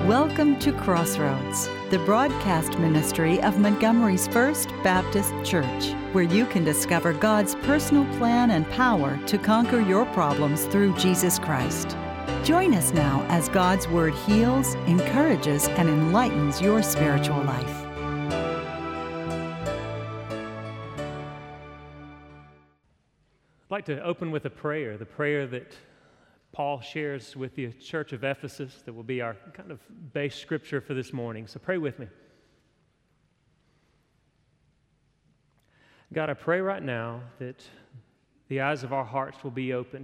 Welcome to Crossroads, the broadcast ministry of Montgomery's First Baptist Church, where you can discover God's personal plan and power to conquer your problems through Jesus Christ. Join us now as God's Word heals, encourages, and enlightens your spiritual life. I'd like to open with a prayer, the prayer that Paul shares with the church of Ephesus that will be our kind of base scripture for this morning. So pray with me. God, I pray right now that the eyes of our hearts will be open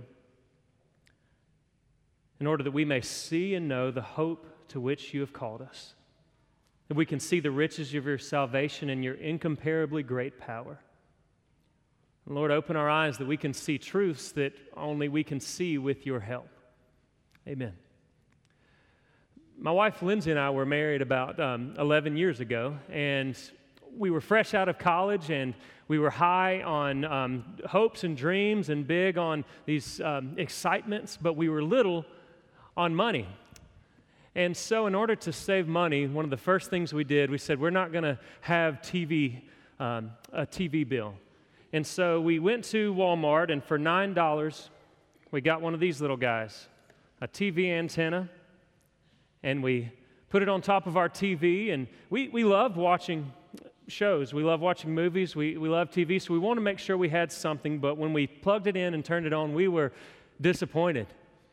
in order that we may see and know the hope to which you have called us, that we can see the riches of your salvation and your incomparably great power. And Lord, open our eyes that we can see truths that only we can see with your help. Amen. My wife Lindsay and I were married about 11 years ago, and we were fresh out of college, and we were high on hopes and dreams and big on these excitements, but we were little on money. And so in order to save money, one of the first things we did, we said, we're not going to have a TV bill. And so we went to Walmart, and for $9, we got one of these little guys, a TV antenna, and we put it on top of our TV, and we love watching shows. We love watching movies. We love TV, so we want to make sure we had something, but when we plugged it in and turned it on, we were disappointed.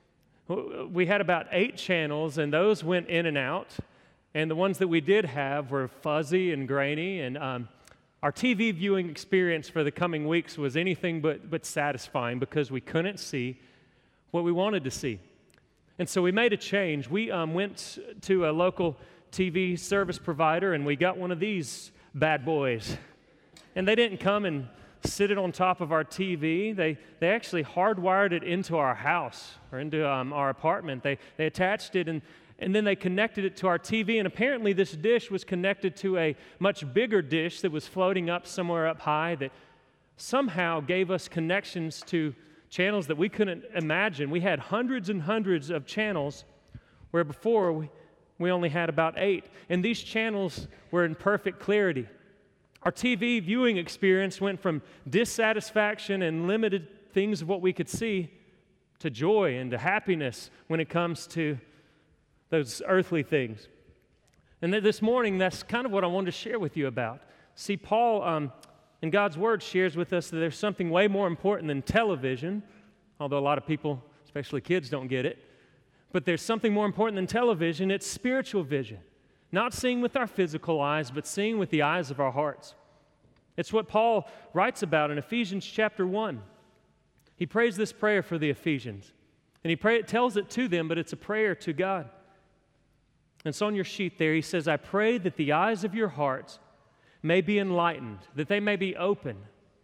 We had about 8 channels, and those went in and out, and the ones that we did have were fuzzy and grainy, and our TV viewing experience for the coming weeks was anything but satisfying because we couldn't see what we wanted to see. And so we made a change. We went to a local TV service provider, and we got one of these bad boys. And they didn't come and sit it on top of our TV. They actually hardwired it into our house or into our apartment. They attached it, and then they connected it to our TV, and apparently this dish was connected to a much bigger dish that was floating up somewhere up high that somehow gave us connections to channels that we couldn't imagine. We had hundreds and hundreds of channels where before we only had about 8, and these channels were in perfect clarity. Our TV viewing experience went from dissatisfaction and limited things of what we could see to joy and to happiness when it comes to those earthly things. And this morning, that's kind of what I wanted to share with you about. See, Paul, in God's Word, shares with us that there's something way more important than television, although a lot of people, especially kids, don't get it. But there's something more important than television. It's spiritual vision. Not seeing with our physical eyes, but seeing with the eyes of our hearts. It's what Paul writes about in Ephesians chapter 1. He prays this prayer for the Ephesians. And he tells it to them, but it's a prayer to God. And so on your sheet there, he says, I pray that the eyes of your hearts may be enlightened, that they may be open.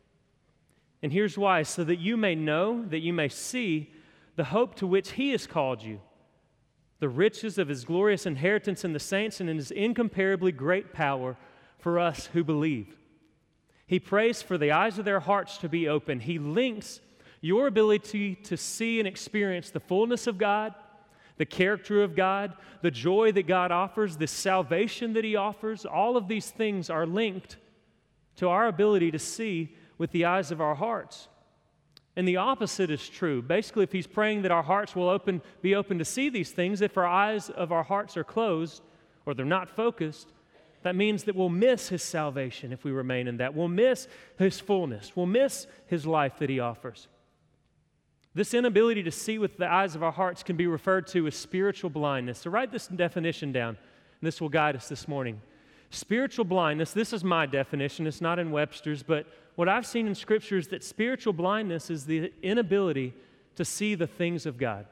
And here's why, so that you may know, that you may see the hope to which he has called you, the riches of his glorious inheritance in the saints and in his incomparably great power for us who believe. He prays for the eyes of their hearts to be open. He links your ability to see and experience the fullness of God, the character of God, the joy that God offers, the salvation that he offers. All of these things are linked to our ability to see with the eyes of our hearts. And the opposite is true. Basically, if he's praying that our hearts will be open to see these things, if our eyes of our hearts are closed or they're not focused, that means that we'll miss his salvation if we remain in that. We'll miss his fullness. We'll miss his life that he offers. This inability to see with the eyes of our hearts can be referred to as spiritual blindness. So write this definition down, and this will guide us this morning. Spiritual blindness, this is my definition, it's not in Webster's, but what I've seen in Scripture is that spiritual blindness is the inability to see the things of God.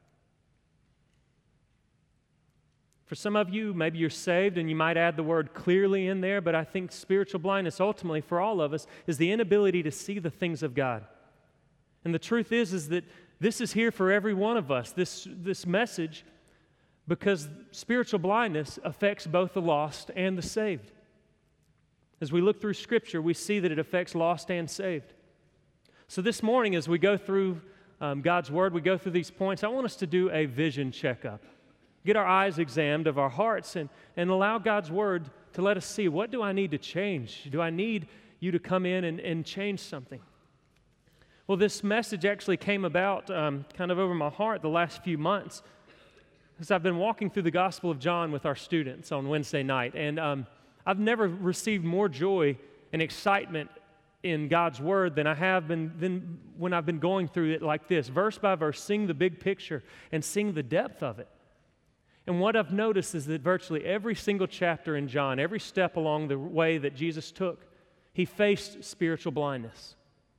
For some of you, maybe you're saved and you might add the word clearly in there, but I think spiritual blindness ultimately for all of us is the inability to see the things of God. And the truth is that this is here for every one of us, this message, because spiritual blindness affects both the lost and the saved. As we look through Scripture, we see that it affects lost and saved. So this morning, as we go through God's Word, we go through these points, I want us to do a vision checkup. get our eyes examined of our hearts and allow God's Word to let us see, what do I need to change? Do I need you to come in and change something? Well, this message actually came about kind of over my heart the last few months, because I've been walking through the Gospel of John with our students on Wednesday night, and I've never received more joy and excitement in God's Word than I have been when I've been going through it like this, verse by verse, seeing the big picture and seeing the depth of it. And what I've noticed is that virtually every single chapter in John, every step along the way that Jesus took, he faced spiritual blindness.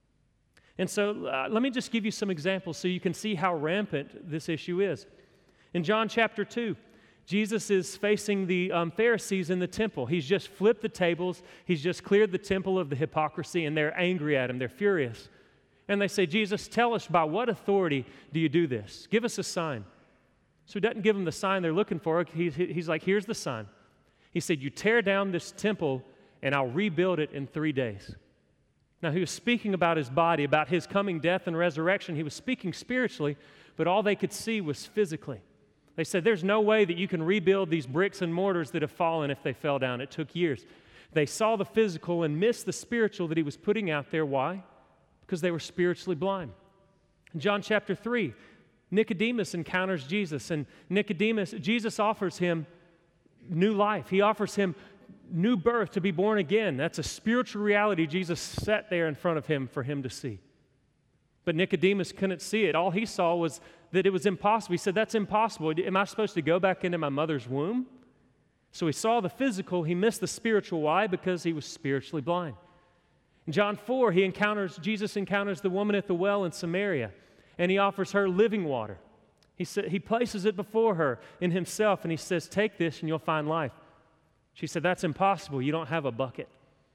And so let me just give you some examples so you can see how rampant this issue is. In John chapter 2, Jesus is facing the Pharisees in the temple. He's just flipped the tables. He's just cleared the temple of the hypocrisy, and they're angry at him. They're furious. And they say, Jesus, tell us, by what authority do you do this? Give us a sign. So he doesn't give them the sign they're looking for. He's like, here's the sign. He said, you tear down this temple, and I'll rebuild it in 3 days. Now, he was speaking about his body, about his coming death and resurrection. He was speaking spiritually, but all they could see was physically. They said, there's no way that you can rebuild these bricks and mortars that have fallen if they fell down. It took years. They saw the physical and missed the spiritual that he was putting out there. Why? Because they were spiritually blind. In John chapter 3, Nicodemus encounters Jesus, and Jesus offers him new life. He offers him new birth, to be born again. That's a spiritual reality Jesus set there in front of him for him to see. But Nicodemus couldn't see it. All he saw was that it was impossible. He said, that's impossible. Am I supposed to go back into my mother's womb? So he saw the physical. He missed the spiritual. Why? Because he was spiritually blind. In John 4, Jesus encounters the woman at the well in Samaria, and he offers her living water. He places it before her in himself, and he says, take this and you'll find life. She said, that's impossible. You don't have a bucket.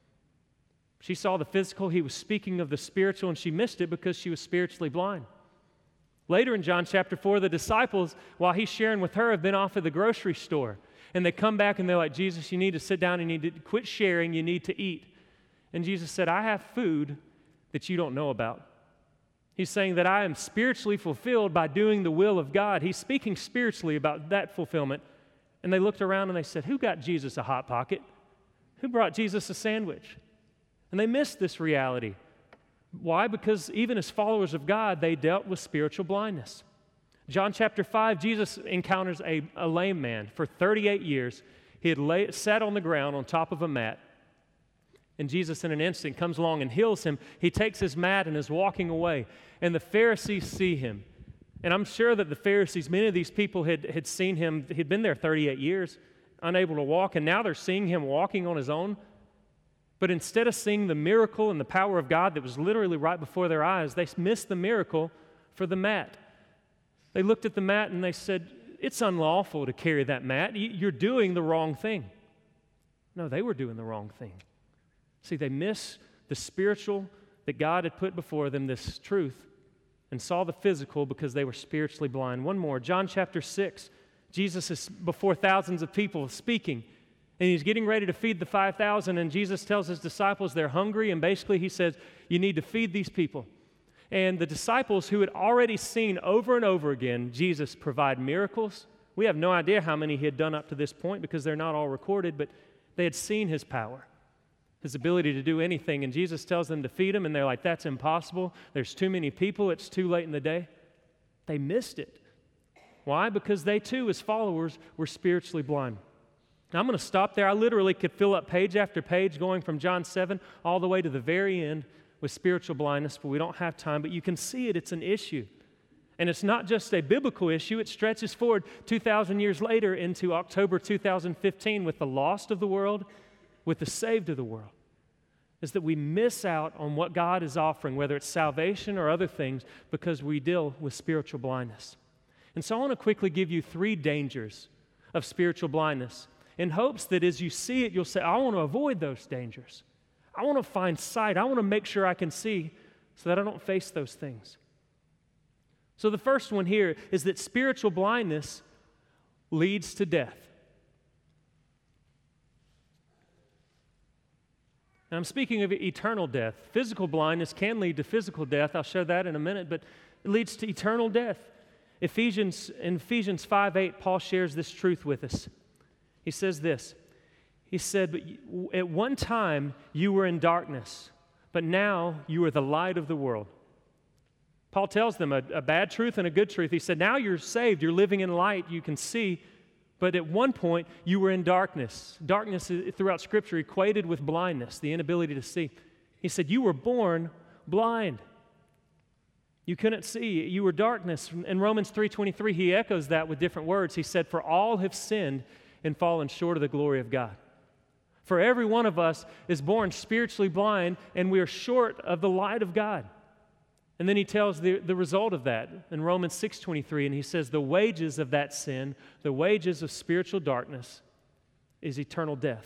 She saw the physical. He was speaking of the spiritual, and she missed it because she was spiritually blind. Later in John chapter 4, the disciples, while he's sharing with her, have been off at the grocery store. And they come back and they're like, Jesus, you need to sit down and you need to quit sharing. You need to eat. And Jesus said, I have food that you don't know about. He's saying that I am spiritually fulfilled by doing the will of God. He's speaking spiritually about that fulfillment. And they looked around and they said, who got Jesus a Hot Pocket? Who brought Jesus a sandwich? And they missed this reality. Why? Because even as followers of God, they dealt with spiritual blindness. John chapter 5, Jesus encounters a lame man. For 38 years, he had sat on the ground on top of a mat. And Jesus, in an instant, comes along and heals him. He takes his mat and is walking away. And the Pharisees see him. And I'm sure that the Pharisees, many of these people had seen him. He'd been there 38 years, unable to walk, and now they're seeing him walking on his own. But instead of seeing the miracle and the power of God that was literally right before their eyes, they missed the miracle for the mat. They looked at the mat and they said, it's unlawful to carry that mat. You're doing the wrong thing. No, they were doing the wrong thing. See, they missed the spiritual that God had put before them, this truth, and saw the physical because they were spiritually blind. One more, John chapter 6. Jesus is before thousands of people speaking, and he's getting ready to feed the 5,000, and Jesus tells his disciples they're hungry, and basically he says, you need to feed these people. And the disciples who had already seen over and over again Jesus provide miracles, we have no idea how many he had done up to this point because they're not all recorded, but they had seen his power, his ability to do anything, and Jesus tells them to feed them, and they're like, that's impossible. There's too many people. It's too late in the day. They missed it. Why? Because they too, as followers, were spiritually blind. Now, I'm going to stop there. I literally could fill up page after page going from John 7 all the way to the very end with spiritual blindness, but we don't have time. But you can see it. It's an issue. And it's not just a biblical issue. It stretches forward 2,000 years later into October 2015 with the lost of the world, with the saved of the world, is that we miss out on what God is offering, whether it's salvation or other things, because we deal with spiritual blindness. And so I want to quickly give you 3 dangers of spiritual blindness in hopes that as you see it, you'll say, I want to avoid those dangers. I want to find sight. I want to make sure I can see so that I don't face those things. So the first one here is that spiritual blindness leads to death. And I'm speaking of eternal death. Physical blindness can lead to physical death. I'll show that in a minute, but it leads to eternal death. In Ephesians 5:8, Paul shares this truth with us. He says this. He said, "But at one time you were in darkness, but now you are the light of the world." Paul tells them a bad truth and a good truth. He said, now you're saved, you're living in light, you can see, but at one point you were in darkness. Darkness throughout Scripture equated with blindness, the inability to see. He said, you were born blind. You couldn't see. You were darkness. In Romans 3:23, he echoes that with different words. He said, for all have sinned and fallen short of the glory of God. For every one of us is born spiritually blind, and we are short of the light of God. And then he tells the result of that in Romans 6:23, and he says, the wages of that sin, the wages of spiritual darkness, is eternal death.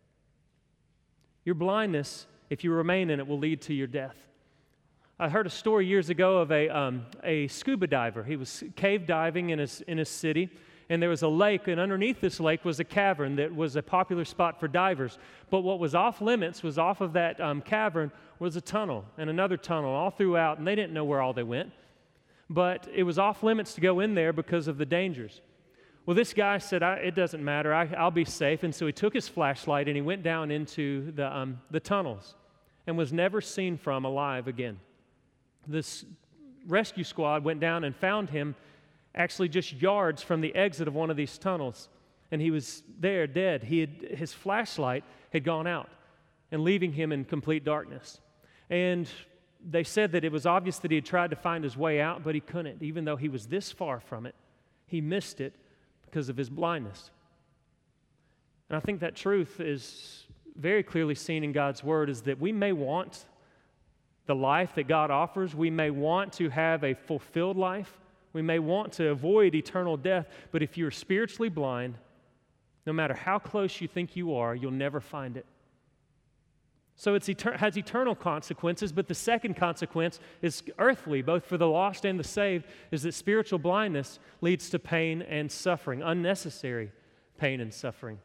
Your blindness, if you remain in it, will lead to your death. I heard a story years ago of a scuba diver. He was cave diving in a city, and there was a lake, and underneath this lake was a cavern that was a popular spot for divers. But what was off limits was off of that cavern was a tunnel and another tunnel all throughout, and they didn't know where all they went. But it was off limits to go in there because of the dangers. Well, this guy said, it doesn't matter, I'll be safe. And so he took his flashlight and he went down into the tunnels and was never seen from alive again. This rescue squad went down and found him actually just yards from the exit of one of these tunnels. And he was there dead. His flashlight had gone out and leaving him in complete darkness. And they said that it was obvious that he had tried to find his way out, but he couldn't. Even though he was this far from it, he missed it because of his blindness. And I think that truth is very clearly seen in God's Word, is that we may want the life that God offers. We may want to have a fulfilled life. We may want to avoid eternal death, but if you're spiritually blind, no matter how close you think you are, you'll never find it. So it has eternal consequences, but the second consequence is earthly, both for the lost and the saved, is that spiritual blindness leads to pain and suffering, unnecessary pain and suffering.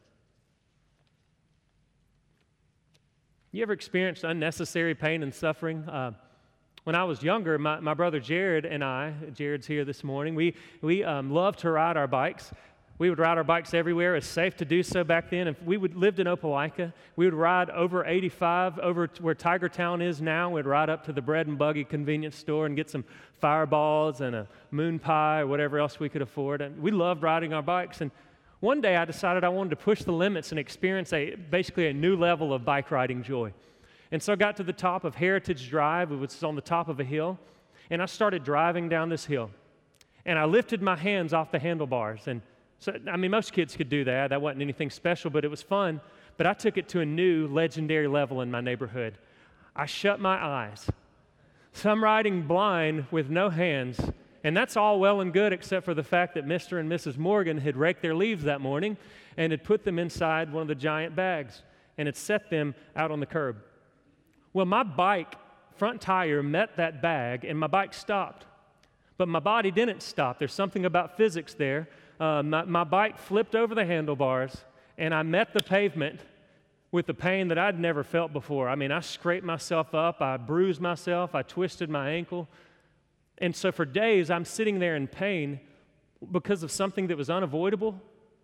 You ever experienced unnecessary pain and suffering? When I was younger, my brother Jared and I, Jared's here this morning, we loved to ride our bikes. We would ride our bikes everywhere. It was safe to do so back then. If we lived in Opelika, we would ride over 85, over to where Tiger Town is now. We'd ride up to the Bread and Buggy convenience store and get some Fireballs and a moon pie or whatever else we could afford. And we loved riding our bikes. And one day I decided I wanted to push the limits and experience basically a new level of bike riding joy. And so I got to the top of Heritage Drive, which was on the top of a hill, and I started driving down this hill. And I lifted my hands off the handlebars. And so, most kids could do that. That wasn't anything special, but it was fun. But I took it to a new legendary level in my neighborhood. I shut my eyes. So I'm riding blind with no hands. And that's all well and good, except for the fact that Mr. and Mrs. Morgan had raked their leaves that morning and had put them inside one of the giant bags and had set them out on the curb. Well, my bike front tire met that bag, and my bike stopped. But my body didn't stop. There's something about physics there. My bike flipped over the handlebars, and I met the pavement with the pain that I'd never felt before. I scraped myself up. I bruised myself. I twisted my ankle. And so for days, I'm sitting there in pain because of something that was unavoidable?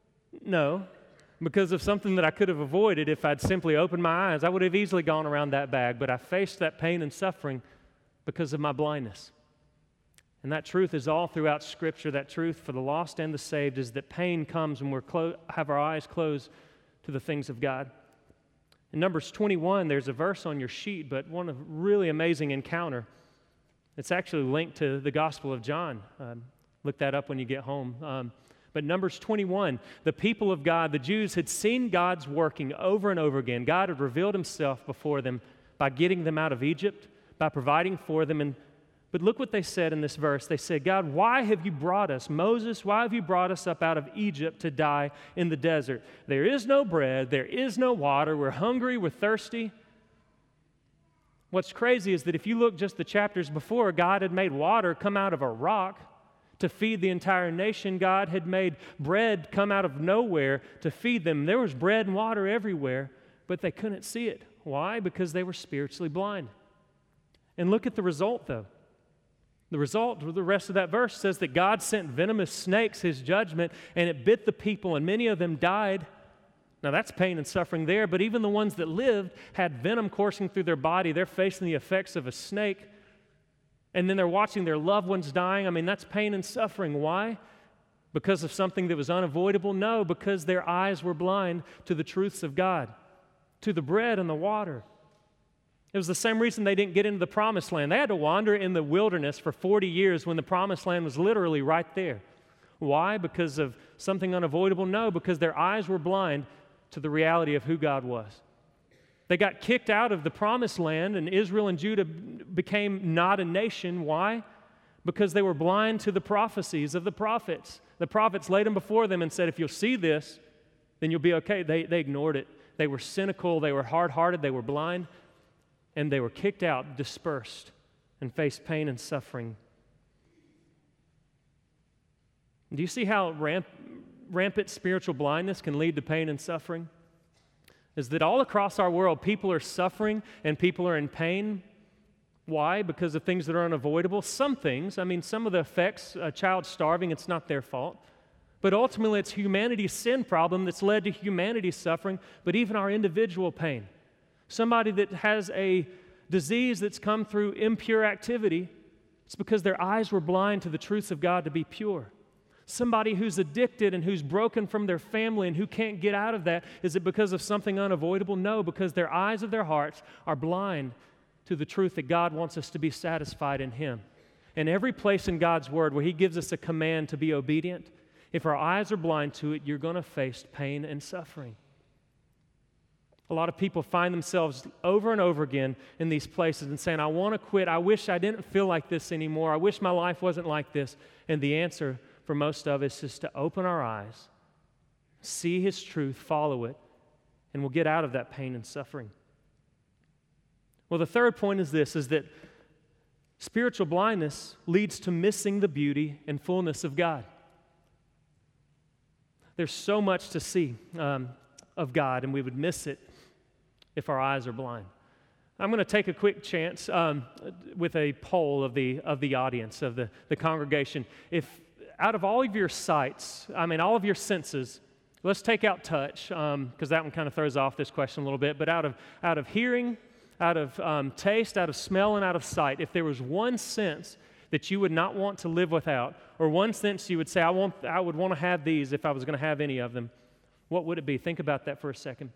No. Because of something that I could have avoided if I'd simply opened my eyes. I would have easily gone around that bag, but I faced that pain and suffering because of my blindness. And that truth is all throughout Scripture. That truth for the lost and the saved is that pain comes when we have our eyes closed to the things of God. In Numbers 21, there's a verse on your sheet, but one of really amazing encounter. It's actually linked to the Gospel of John. Look that up when you get home. But Numbers 21, the people of God, the Jews, had seen God's working over and over again. God had revealed himself before them by getting them out of Egypt, by providing for them. But look what they said in this verse. They said, God, why have you brought us, Moses, why have you brought us up out of Egypt to die in the desert? There is no bread, there is no water, we're hungry, we're thirsty. What's crazy is that if you look just the chapters before, God had made water come out of a rock to feed the entire nation. God had made bread come out of nowhere to feed them. There was bread and water everywhere, but they couldn't see it. Why? Because they were spiritually blind. And look at the result, though. The result, the rest of that verse says that God sent venomous snakes, his judgment, and it bit the people, and many of them died. Now that's pain and suffering there, but even the ones that lived had venom coursing through their body. They're facing the effects of a snake, and then they're watching their loved ones dying. I mean, that's pain and suffering. Why? Because of something that was unavoidable? No, because their eyes were blind to the truths of God, to the bread and the water. It was the same reason they didn't get into the promised land. They had to wander in the wilderness for 40 years when the promised land was literally right there. Why? Because of something unavoidable? No, because their eyes were blind to the reality of who God was. They got kicked out of the promised land, and Israel and Judah became not a nation. Why? Because they were blind to the prophecies of the prophets. The prophets laid them before them and said, if you'll see this, then you'll be okay. They ignored it. They were cynical, they were hard-hearted, they were blind, and they were kicked out, dispersed, and faced pain and suffering. Do you see how rampant spiritual blindness can lead to pain and suffering? Is that all across our world, people are suffering and people are in pain. Why? Because of things that are unavoidable. Some things, some of the effects, a child starving, it's not their fault. But ultimately, it's humanity's sin problem that's led to humanity's suffering, but even our individual pain. Somebody that has a disease that's come through impure activity, it's because their eyes were blind to the truths of God to be pure. Somebody who's addicted and who's broken from their family and who can't get out of that, is it because of something unavoidable? No, because their eyes of their hearts are blind to the truth that God wants us to be satisfied in Him. And every place in God's Word where He gives us a command to be obedient, if our eyes are blind to it, you're going to face pain and suffering. A lot of people find themselves over and over again in these places and saying, I want to quit. I wish I didn't feel like this anymore. I wish my life wasn't like this. And the answer for most of us is to open our eyes, see His truth, follow it, and we'll get out of that pain and suffering. Well, the third point is this, is that spiritual blindness leads to missing the beauty and fullness of God. There's so much to see of God, and we would miss it if our eyes are blind. I'm going to take a quick chance with a poll of the audience, of the congregation. If out of all of your sights, all of your senses, let's take out touch, because that one kind of throws off this question a little bit, but out of hearing, out of taste, out of smell, and out of sight, if there was one sense that you would not want to live without, or one sense you would say, I would want to have these if I was going to have any of them, what would it be? Think about that for a second.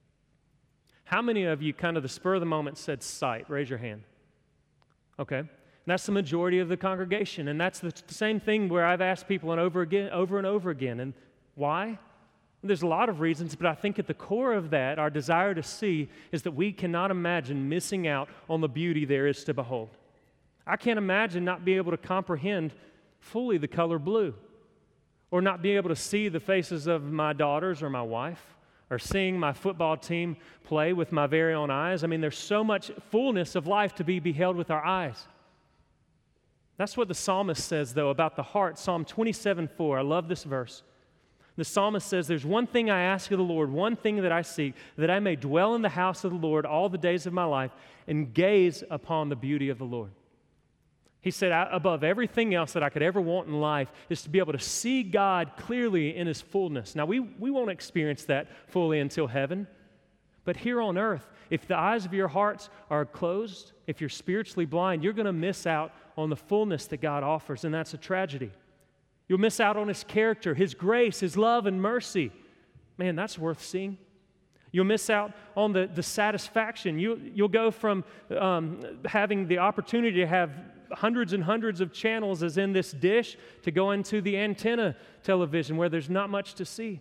How many of you, kind of the spur of the moment, said sight? Raise your hand. Okay. And that's the majority of the congregation. And that's the same thing where I've asked people over and over again. And why? There's a lot of reasons, but I think at the core of that, our desire to see is that we cannot imagine missing out on the beauty there is to behold. I can't imagine not being able to comprehend fully the color blue, or not being able to see the faces of my daughters or my wife, or seeing my football team play with my very own eyes. There's so much fullness of life to be beheld with our eyes. That's what the psalmist says, though, about the heart. Psalm 27:4. I love this verse. The psalmist says, there's one thing I ask of the Lord, one thing that I seek, that I may dwell in the house of the Lord all the days of my life and gaze upon the beauty of the Lord. He said, above everything else that I could ever want in life is to be able to see God clearly in His fullness. Now, we won't experience that fully until heaven, but here on earth, if the eyes of your hearts are closed, if you're spiritually blind, you're going to miss out on the fullness that God offers, and that's a tragedy. You'll miss out on His character, His grace, His love and mercy. Man, that's worth seeing. You'll miss out on the satisfaction. You'll go from having the opportunity to have hundreds and hundreds of channels as in this dish to go into the antenna television where there's not much to see.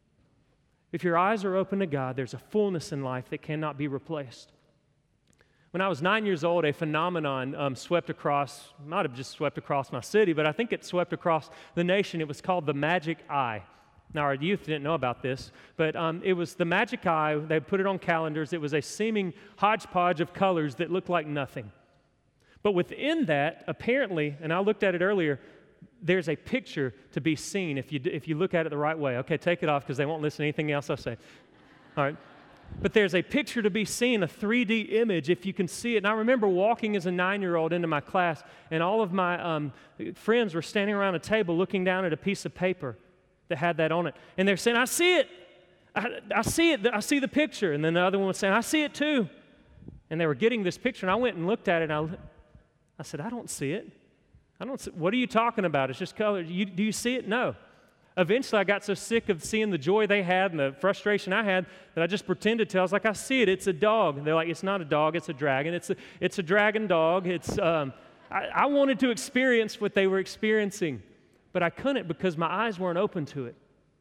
If your eyes are open to God, there's a fullness in life that cannot be replaced. When I was 9 years old, a phenomenon might have just swept across my city, but I think it swept across the nation. It was called the magic eye. Now, our youth didn't know about this, but it was the magic eye. They put it on calendars. It was a seeming hodgepodge of colors that looked like nothing. But within that, apparently, and I looked at it earlier, there's a picture to be seen if you look at it the right way. Okay, take it off because they won't listen to anything else I say. All right. but there's a picture to be seen, a 3D image, if you can see it. And I remember walking as a 9-year-old into my class, and all of my friends were standing around a table looking down at a piece of paper that had that on it. And they're saying, I see it. I see it. I see the picture. And then the other one was saying, I see it too. And they were getting this picture, and I went and looked at it, and I said, I don't see it. I don't see, what are you talking about? It's just color. Do you see it? No. Eventually, I got so sick of seeing the joy they had and the frustration I had that I just pretended to. I was like, I see it. It's a dog. And they're like, it's not a dog. It's a dragon. It's a dragon dog. I wanted to experience what they were experiencing, but I couldn't because my eyes weren't open to it.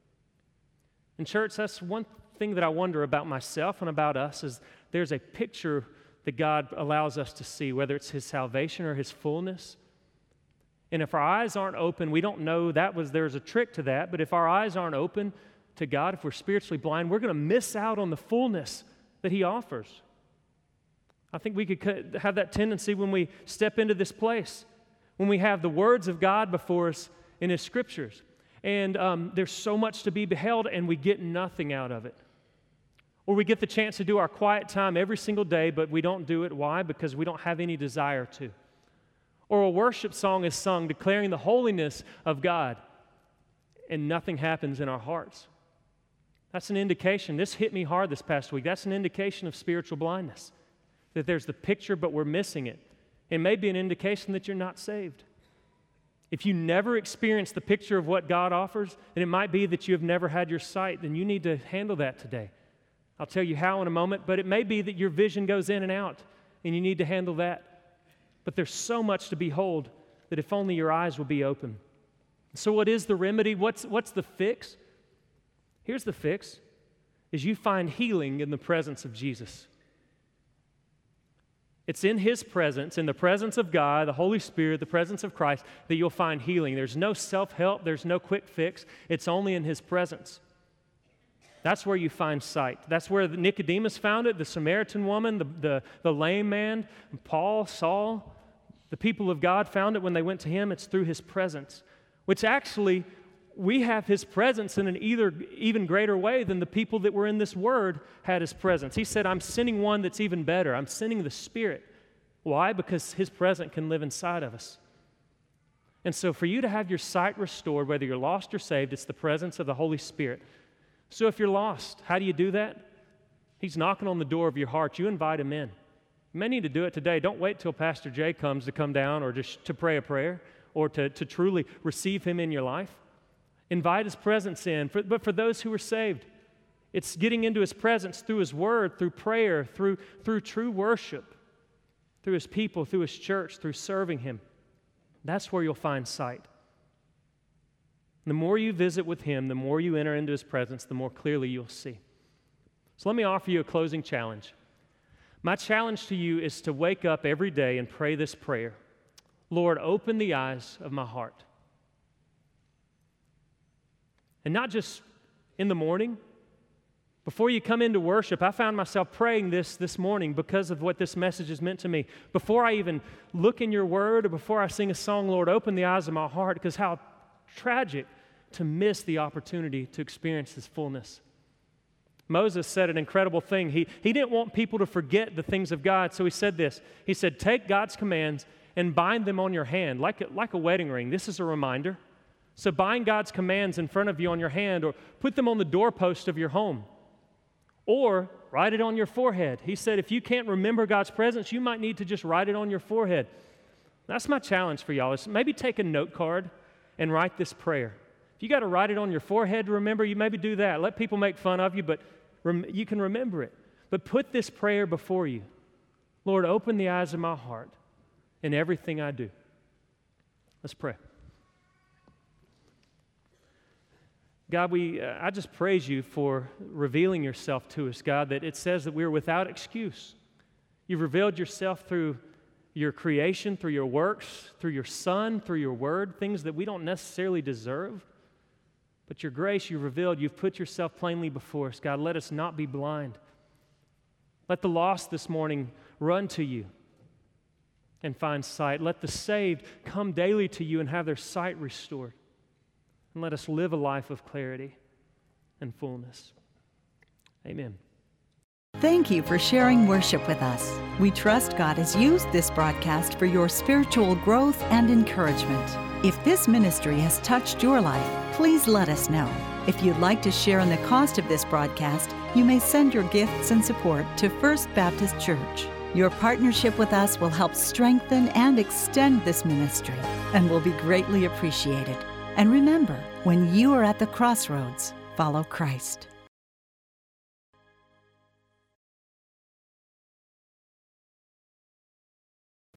In church, that's one thing that I wonder about myself and about us is there's a picture that God allows us to see, whether it's His salvation or His fullness. And if our eyes aren't open, we don't know there's a trick to that, but if our eyes aren't open to God, if we're spiritually blind, we're going to miss out on the fullness that He offers. I think we could have that tendency when we step into this place, when we have the words of God before us in His Scriptures. And there's so much to be beheld, and we get nothing out of it. Or we get the chance to do our quiet time every single day, but we don't do it. Why? Because we don't have any desire to. Or a worship song is sung declaring the holiness of God, and nothing happens in our hearts. That's an indication. This hit me hard this past week. That's an indication of spiritual blindness, that there's the picture, but we're missing it. It may be an indication that you're not saved. If you never experience the picture of what God offers, and it might be that you have never had your sight, then you need to handle that today. I'll tell you how in a moment, but it may be that your vision goes in and out, and you need to handle that. But there's so much to behold that if only your eyes will be open. So what is the remedy? What's the fix? Here's the fix, is you find healing in the presence of Jesus. It's in His presence, in the presence of God, the Holy Spirit, the presence of Christ, that you'll find healing. There's no self-help. There's no quick fix. It's only in His presence. That's where you find sight. That's where Nicodemus found it, the Samaritan woman, the lame man, Paul, Saul. The people of God found it when they went to Him. It's through His presence, which actually we have His presence in an even greater way than the people that were in this Word had His presence. He said, I'm sending one that's even better. I'm sending the Spirit. Why? Because His presence can live inside of us. And so for you to have your sight restored, whether you're lost or saved, it's the presence of the Holy Spirit. So if you're lost, how do you do that? He's knocking on the door of your heart. You invite Him in. You may need to do it today. Don't wait till Pastor Jay comes to come down or just to pray a prayer or to truly receive Him in your life. Invite His presence in. But for those who are saved, it's getting into His presence through His Word, through prayer, through true worship, through His people, through His church, through serving Him. That's where you'll find sight. The more you visit with Him, the more you enter into His presence, the more clearly you'll see. So let me offer you a closing challenge. My challenge to you is to wake up every day and pray this prayer. Lord, open the eyes of my heart. And not just in the morning. Before you come into worship, I found myself praying this morning because of what this message has meant to me. Before I even look in your word or before I sing a song, Lord, open the eyes of my heart, because how tragic to miss the opportunity to experience His fullness. Moses said an incredible thing. He didn't want people to forget the things of God, so he said this. He said, take God's commands and bind them on your hand, like a wedding ring. This is a reminder. So bind God's commands in front of you on your hand, or put them on the doorpost of your home, or write it on your forehead. He said if you can't remember God's presence, you might need to just write it on your forehead. That's my challenge for y'all, is maybe take a note card and write this prayer. If you got to write it on your forehead to remember, you maybe do that. Let people make fun of you, but you can remember it. But put this prayer before you. Lord, open the eyes of my heart in everything I do. Let's pray. God, I just praise You for revealing Yourself to us, God, that it says that we're without excuse. You've revealed Yourself through Your creation, through Your works, through Your Son, through Your Word, things that we don't necessarily deserve. But Your grace You've revealed, You've put Yourself plainly before us. God, let us not be blind. Let the lost this morning run to You and find sight. Let the saved come daily to You and have their sight restored. And let us live a life of clarity and fullness. Amen. Thank you for sharing worship with us. We trust God has used this broadcast for your spiritual growth and encouragement. If this ministry has touched your life, please let us know. If you'd like to share in the cost of this broadcast, you may send your gifts and support to First Baptist Church. Your partnership with us will help strengthen and extend this ministry and will be greatly appreciated. And remember, when you are at the crossroads, follow Christ.